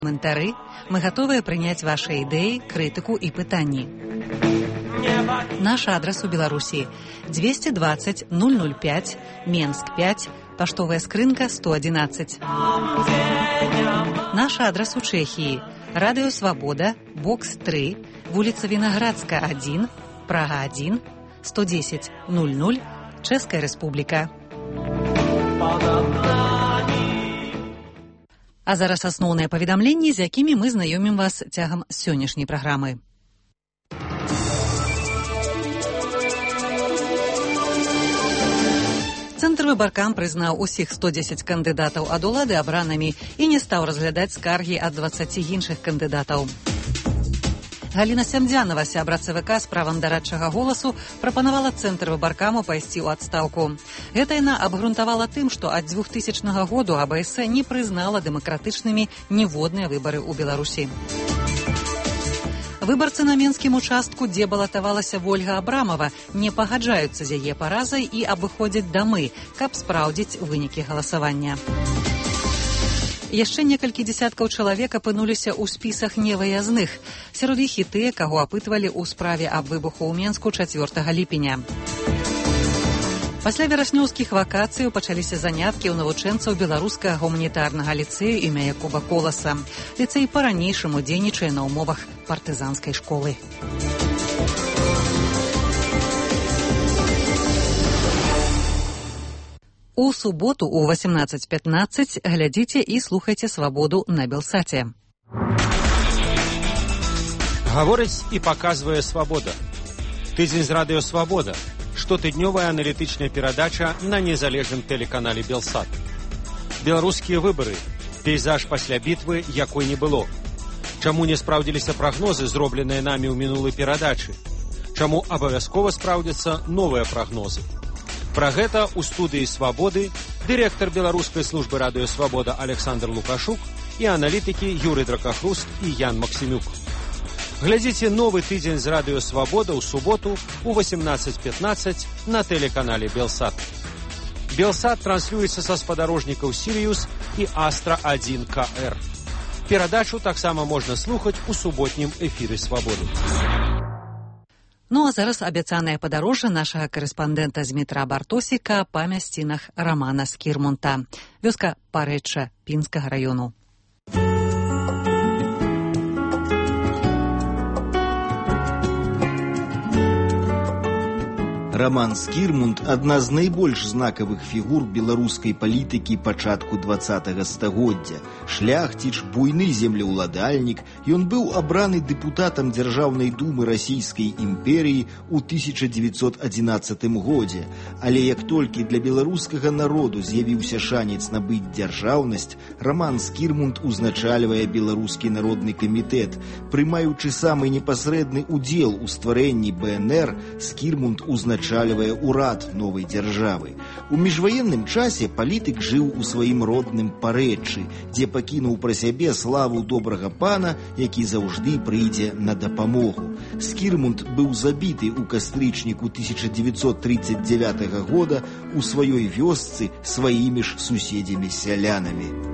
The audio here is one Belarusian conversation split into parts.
Коментары. Мы готовы принять ваши идеи, критику и пытания. Наш адрес у Беларуси 220 005, Менск 5, поштовая скрынка 111. Наш адрес у Чехии Радио Свобода, бокс 3, улица Виноградская 1, Прага 1, 110 00, Чешская Республика. А зараз асноўныя паведамленні, з якімі мы знаёмім вас цягам сённяшняй праграмы. Цэнтр выбаркам прызнаў усіх 110 кандыдатаў ад улады абранымі і не стаў разглядаць скаргі ад 20 іншых кандыдатаў. Галіна Сямдзянова, сябра ЦВК з правам дарадчага голасу, прапанавала Цэнтр выбаркаму пайсці ў адстаўку. Гэта яна абгрунтавала тым, што ад 2000 году АБС не прызнала дэмакратычнымі ніводныя выбары ў Беларусі. Выбарцы на менскім участку, дзе балатавалася Вольга Абрамова, не пагаджаюцца з яе паразай і абыходзяць дамы, каб спраўдзіць вынікі галасавання. Яшчэ некалькі дзесяткаў чалавек апынуліся ў спісах невыязных. Сярод іх і тыя, каго апытвалі ў справе аб выбуху ў Менску 4 ліпеня. Пасля вераснёўскіх вакацыяў пачаліся заняткі ў навучэнцаў беларускага гуманітарнага ліцэю імя Якуба Коласа. Ліцэй па-ранейшаму дзейнічае на ўмовах партызанскай школы. У суботу у 18:15 глядзіце і слухайце «Свабоду» на Белсаце. Гаворыць і паказвае «Свабода». Тыдзень з радыё «Свабода». Штотыднёвая аналітычная перадача на незалежным тэлеканале «Белсат». Беларускія выбары. Пейзаж пасля бітвы, якой не было. Чаму не спраўдзіліся прагнозы, зробленыя намі ў мінулай перадачы? Чаму абавязкова спраўдзяцца новыя прагнозы? Пра гэта ў студыі «Свабоды» дырэктар беларускай службы радыё «Свабода» Александр Лукашук і аналітыкі Юрый Дракахруст і Ян Максімюк. Глядзіце новы тыдзень з радыё «Свабода» ў суботу у 18:15 на тэлеканале «Белсат». «Белсат» транслюецца са спадарожнікаў «Сірыюс» і «Астра-1 КР». Перадачу таксама можна слухаць у суботнім эфіры «Свабоды». Ну а зараз абяцанае падарожжа нашага карэспандэнта Змітра Бартосіка па мясцінах Рамана Скірмунта. Вёска Парэчча Пінскага раёну. Раман Скірмунт – адна з найбольш знакавых фігур беларускай палітыкі пачатку 20-го стагоддзя. Шляхціч, буйны землеўладальнік, ён быў абраны дэпутатам Дзяржаўнай думы Расійскай імперіі ў 1911 годзе. Але як толькі для беларускага народу з'явіўся шанец набыць дзяржаўнасць, Раман Скірмунт узначальвае беларускі народны камітэт. Прымаючы самы непасрэдны удзел у стварэнні БНР, Скірмунт узначальвае ўрад новай дзяржавы. У міжваенным часе палітык жыў у сваім родным Парэччы, дзе пакінуў пра сябе славу добрага пана, які заўжды прыйдзе на дапамогу. Скірмунт быў забіты ў кастрычніку 1939 года у сваёй вёсцы сваімі ж суседзямі-сялянамі.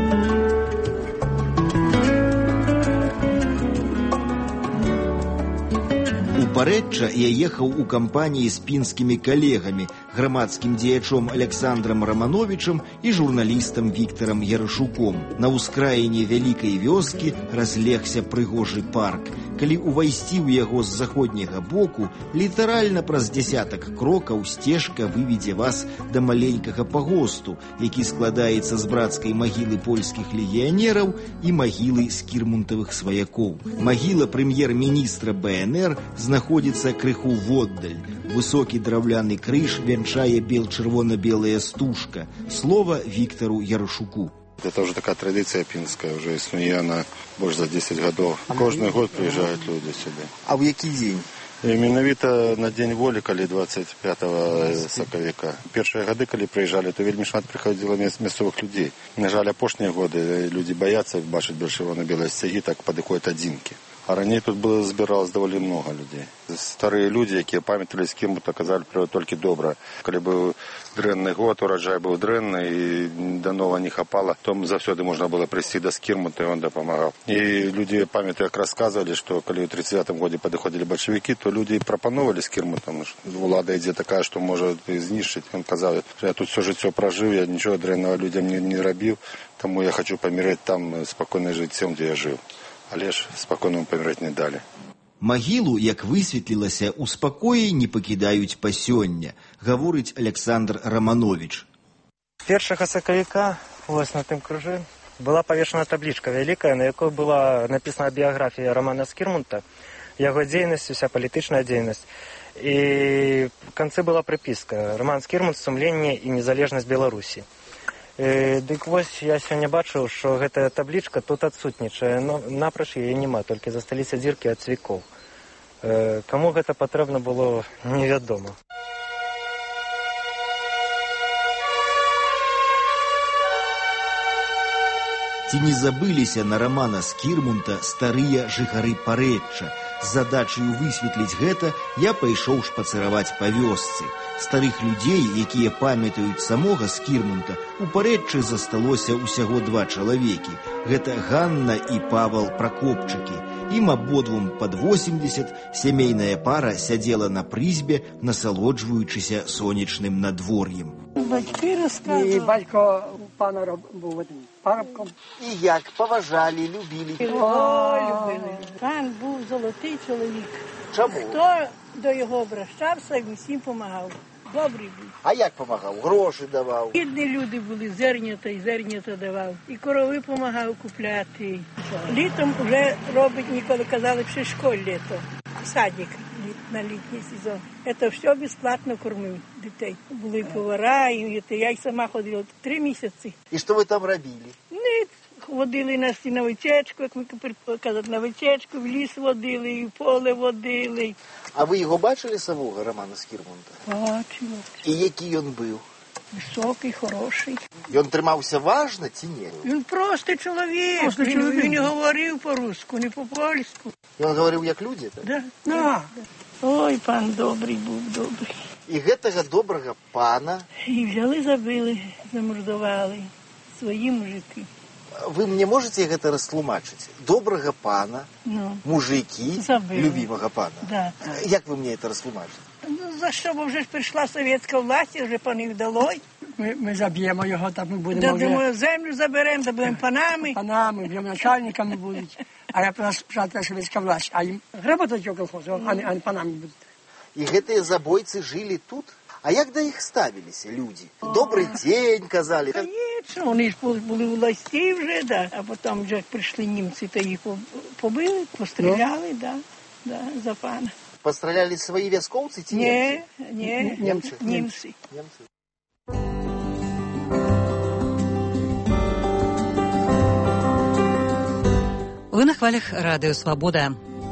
Парэчча я ехаў у кампаніі з пінскімі калегамі, грамадскім дзеячом Александрам Рамановичам і журналістам Віктарам Ярашуком. На ўскраіне вялікай вёскі разлегся прыгожы парк. Калі ўвайсці ў яго з заходняга боку, літаральна праз дзясятак крокаў сцежка выведзе вас да маленькага пагосту, які складаецца з брацкай магілы польскіх легіянераў і магілы скірмунтавых сваякоў. Магіла прэм'ер-міністра БНР знаходзіцца крыху воддаль. Высокі драўляны крыж вянчае бел-чырвона-белая стужка. Слова Віктару Ярашуку. Это уже такая традиция пинская, уже існуе она больше за 10 годов. Каждый год приезжают люди сюда. А в який день? Менавіта на День волі, калі 25 сакавіка. Першыя гады, калі прыязджалі, то вельмі шмат прыходзіла мясцовых людзей. На жаль, апошнія годы людзі бояцца бачыць бел-чырвона-белыя сцягі, так падыходзяць адзінкі. А раней тут збіралось даволі много людей. Старыя людзі, якія памяталі Скірмунта, казалі про толькі добра. Калі быў дрэнны год, ураджай быў дрэнны, і да нова не хапала. Там заўсёды можна было прыйсці да Скірмунта, і он дапамагаў. І людзі, памятаю, як расказвалі, што калі ў 39-м годзе падыходзілі бальшавікі, то людзі прапановалі Скірмунтам. Улада ідзе такая, што можа знішчыць. Ён казаў, што я тут все жыццё пражыў, я нічога дрэннага людзям не рабіў, таму я хачу паміраць там спакойным жыццём, дзе я жыў. Але ж спакойным паміраць не далі. Магілу, як высветлілася, у спакоі не пакідаюць па сёння, гаворыць Александр Романович. 1 сакавіка вось на тым крыжы была павешана таблічка вялікая, на якой была напісана біяграфія Романа Скірмунта, яго дзейнасць, уся палітычная дзейнасць. І в канцы была прыпіска «Роман Скірмунт. Сумленне і незалежнасць Беларусі». Дык вось я сёння бачыў, што гэтая таблічка тут адсутнічае, но напроч яе няма, толькі засталіся дзіркі ад цвікоў. Каму гэта патрэбна было, невядома. Ці не забыліся на Романа Скірмунта старыя жыхары Парэчча? З задачаю высветліць гэта я пайшоў шпацыраваць па вёсцы. Старых людзей, якія памятаюць самога Скірмунта, у Парэччы засталося ўсяго 2 чалавекі. Гэта Ганна і Павал Пракопчыкі. Ім абодвум пад 80, сямейная пара сядзела на прызбе, насалоджваючыся сонечным надвор'ем. Батьки розказували. І батько пана був парубком. І як поважали, любили? О, любили. Пан був золотий чоловік. Чому? Хто до його обращався, він всім допомагав. Добрий був. А як допомагав? Гроші давав? Бідні люди були, зернята давав. І корови допомагав купляти. Літом вже робить, ніколи казали, що школь літо. Садик на літній сезон. Це все безплатно кормив дітей. Були повара, і я й сама ходила 3 місяці. І що ви там робили? Водили нас і на вечечку, як ми казати, на вечечку, в ліс водили, і в поле водили. А ви його бачили самого, Романа Скірмунта? Бачила. І який він був? Високий, хороший. Він тримався важно чи ні? Він просто чоловік. Він не говорив по-русски, не по-польську. Він говорив як люди, так? Да. Да. Ой, пан добрий був, добрий. І гэтага доброго пана... І взяли, забили, замордували свої мужики. Вы мне можете гэта растлумачыць? Добрага пана, мужики, забили. Любимого пана. Да. Як вы мне это растлумачите? За що, бо вже ж прийшла совєтська власть, вже панів далой. Ми заб'ємо його, так ми будемо вже... Думаю, землю заберемо, да будемо панами. Панами, будемо начальниками будуть. А я прийшла совєтська власть, а їм грабати цього колхозу, а не панами будуть. І гэтыя забойцы жили тут? А як до їх ставилися люди? Добрий день, казали. Конечно, вони ж були у власті вже, да. А потім вже прийшли німці, та їх побили, постріляли, да, за пана. Постріляли свої військовці чи німці? Ні, німці. Ви на хвалях Радыё Свабода.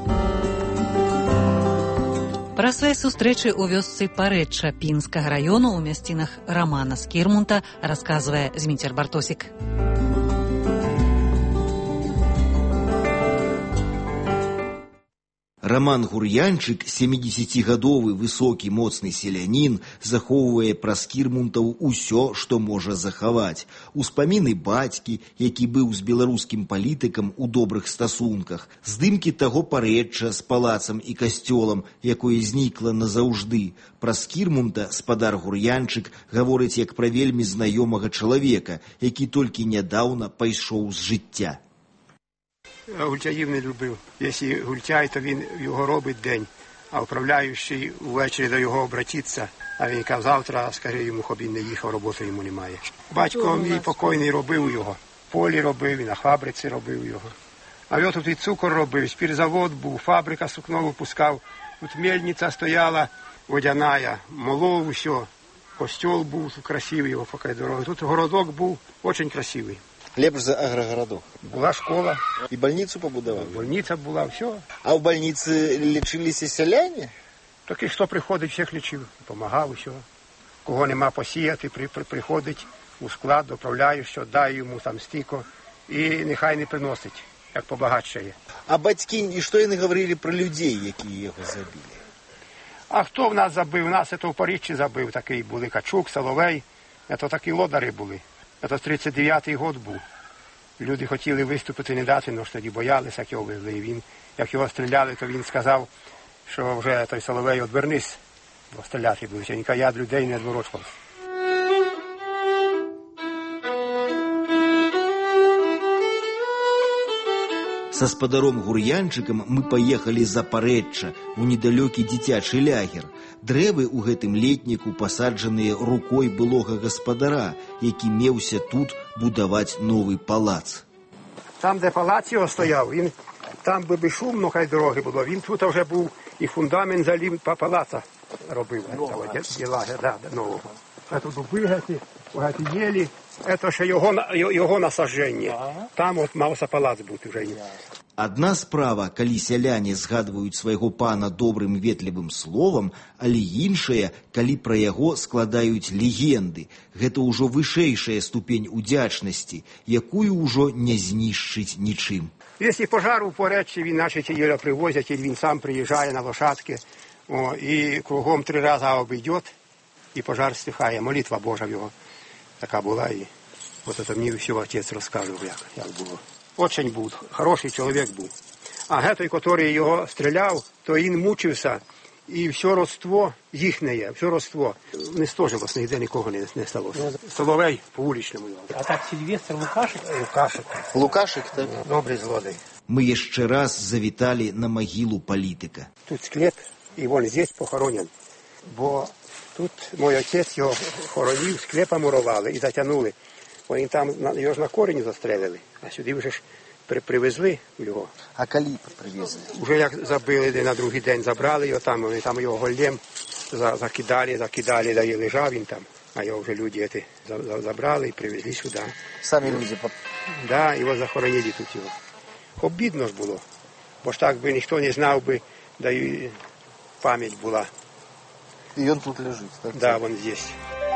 Пра свае сустрэчы ў вёсцы Парэчча Пінскага раёну ў мясцінах Романа Скірмунта расказвае Зміцер Бартосік. Роман Гур'янчык, 70-гадовы высокі моцны селянін, захоўвае пра Скірмунтаў усё, што можа захаваць. Успаміны бацькі, які быў з беларускім палітыкам у добрых стасунках, здымкі таго Парэчча з палацам і касцёлам, якое знікла назаўжды. Пра Скірмунта спадар Гур'янчык гаворыць як пра вельмі знаёмага чалавека, які толькі нядаўна пайшоў з жыцця. Гультяїв не любив. Якщо гультяй, то він його робить день, а управляючий ввечері до його обратиться, а він каже, завтра, скажи йому, щоб він не їхав, роботи йому немає. Батько мій покойний робив його, в полі робив, і на фабриці робив його. А я тут і цукор робив, спірзавод був, фабрика сукно випускав, тут мельниця стояла, водяная, молов, все. Костюл був красивий, його поки дорога. Тут городок був, дуже красивий. Лепш за агрогородок. Була школа. І больницю побудував? Больниця була, все. А в больниці лічилися селяни? Таких, хто приходить, всіх лічив. Помагав, все. Кого нема посіяти, приходить у склад, доправляє, що дай йому там стільки. І нехай не приносить, як побагатшає. А батьки, і що вони говорили про людей, які його забили? А хто в нас забив? У нас це в Парижі забив такий були Качук, Соловей. Це такі лодари були. Це 39-й год був. Люди хотіли виступити, не дати, але ж тоді боялися, як його везли. І він, як його стріляли, то він сказав, що вже той Соловей відвернись, бо стріляти будуть. Він каже, я від людей не відворочувався. Са спадаром Гур'янчыкам мы паехалі за Парэчча, у недалёкі дзіцячы лягер. Дрэвы ў гэтым летніку пасаджаныя рукой былога гаспадара, які меўся тут будаваць новы палац. Там, де палац його стояв, він, там би шумно, хай дороги було. Він тут вже був і фундамент залів палаца робив. Нового. Це дуби гаті єлі. Це ще його насадження. Там от мався палац бути вже. Адна справа, калі сяляне згадваюць свайго пана добрым ветлівым словам, але іншая, калі пра яго складаюць легенды. Гэта ўжо вышэйшая ступень удзячнасці, якую ўжо не знішчыць нічым. Якщо пожар у Парэччі, він значить його привозять, і він сам приїжджає на лошадки, і кругом 3 рази обійде, і пожар стихає. Молитва Божа в його така була. І от це мені все отець розказував, як було. Очень був, хороший чоловік був. А гетой, який його стріляв, то він мучився, і все родство їхнє, все родство не стожилось, ніде нікого не сталося. Соловей по вуличному. А так Сильвестр Лукашик? Лукашик, так? Добрий злодей. Мы яшчэ раз завіталі на магілу палітыка. Тут склеп, і він здесь похоронен. Бо тут мій отець його хоронив, склепа мурували і затягнули. Вони там його ж на корені застрелили, а сюди вже ж привезли його. А коли привезли? Уже як забили, на другий день забрали його там, вони там його голлем закидали, да і лежав він там. А його вже люди забрали і привезли сюди. Самі люди? Да, його захоронили тут його. Обідно ж було, бо ж так би ніхто не знав би, да і пам'ять була. І він тут лежить, так? Да, він здесь.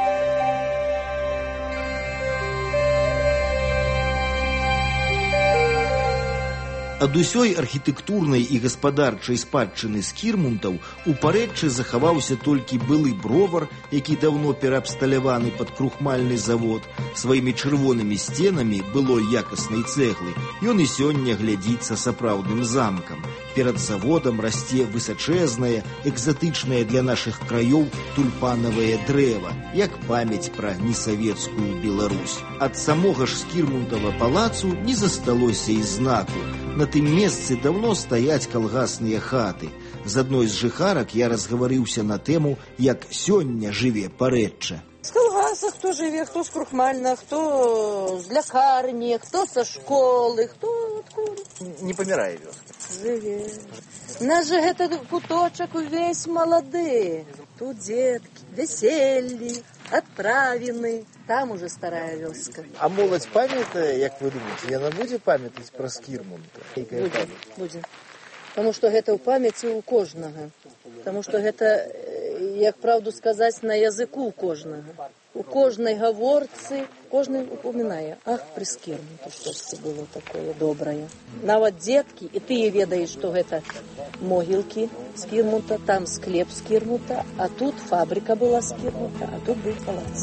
Ад усёй архітэктурнай і гаспадарчай спадчыны скірмунтаў у Парэччы захаваўся толькі былы бровар, які даўно пераабсталяваны пад крухмальны завод. Сваімі чырвонымі сценамі былой якаснай цэглы ён і сёння глядзіцца сапраўдным замкам. Перад заводам расце высачэзнае, экзатычнае для нашых краёў тульпанавае дрэва, як памяць пра несавецкую Беларусь. Ад самога ж Скірмунтава палацу не засталося і знаку. На тым месцы даўно стаяць калгасныя хаты. З адной з жыхарак я разгаварыўся на тэму, як сёння жыве Парэчча. З калгаса хто жыве, хто з крухмальна, хто з лякарні, хто са школы, хто адкуль. Не памірае вёска. Жыве. Наш жа гэта куточак увесь малады. Тут дзеткі, вяселлі, адправіны. Там уже старая вёска. А моладзь памятае, як вы думаеце, яна будзе памятаць пра Скірмунта? Будзе. Таму што гэта ў памяці ў кожнага. Таму што гэта, як правду сказаць, на языку кожнага. У кожнай гаворцы, кожны упомінае, ах, пры Скірмунту штосьці было такое добрае. Нават дзеткі, і ты ведаеш, што гэта могілкі Скірмунта, там склеп Скірмунта, а тут фабрика была Скірмунта, а тут быў палац.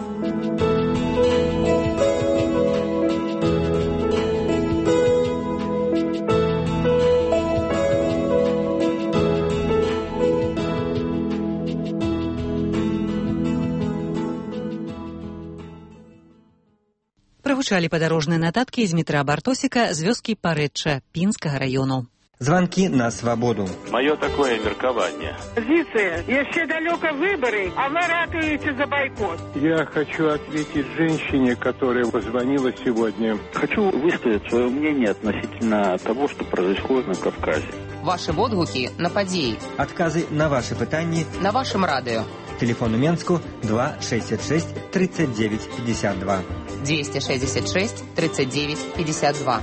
Прагучалі падарожныя нататкі з Дмітра Бартосіка з вёскі Парэчча Пінскага раёну. Звонки на свободу. Мое такое меркование. Позиция. Еще далеко выборы, а вы ратуете за бойкот. Я хочу ответить женщине, которая позвонила сегодня. Хочу высказать свое мнение относительно того, что происходит на Кавказе. Ваши водгуки на подеи. Отказы на ваши пытания. На вашем радио. Телефон у Менску 266 39 52. 266 39 52.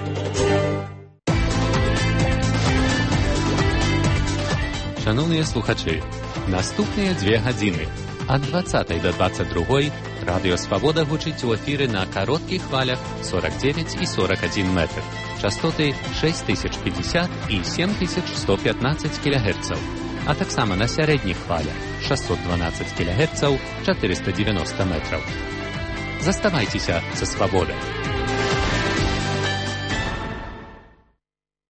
Шановні слухачі, наступні 2 години. Ад 20 до 22 Радіо Свобода гучить у ефірі на коротких хвалях 49 і 41 метр. Частоти 6050 і 7115 кГц. а таксама на сярэдніх хвалях 612 кГц 490 метраў. Заставайцеся са свабодай.